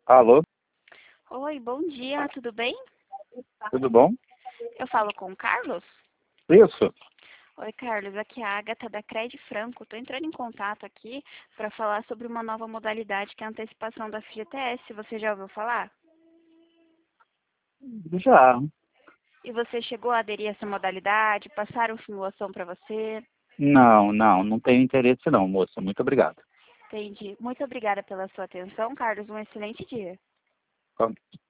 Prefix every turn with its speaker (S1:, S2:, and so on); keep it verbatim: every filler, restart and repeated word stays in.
S1: Alô,
S2: Oi, bom dia, tudo bem?
S1: tudo bom?
S2: Eu falo com o Carlos?
S1: Isso.
S2: Oi, Carlos, aqui é a Agatha da Cred Franco. Estou entrando em contato aqui para falar sobre uma nova modalidade que é a antecipação da F G T S. Você já ouviu falar?
S1: Já.
S2: E você chegou a aderir a essa modalidade? Passaram simulação para você?
S1: Não, não, não tenho interesse não, moça. Muito obrigado.
S2: Entendi. Muito obrigada pela sua atenção, Carlos. Um excelente dia.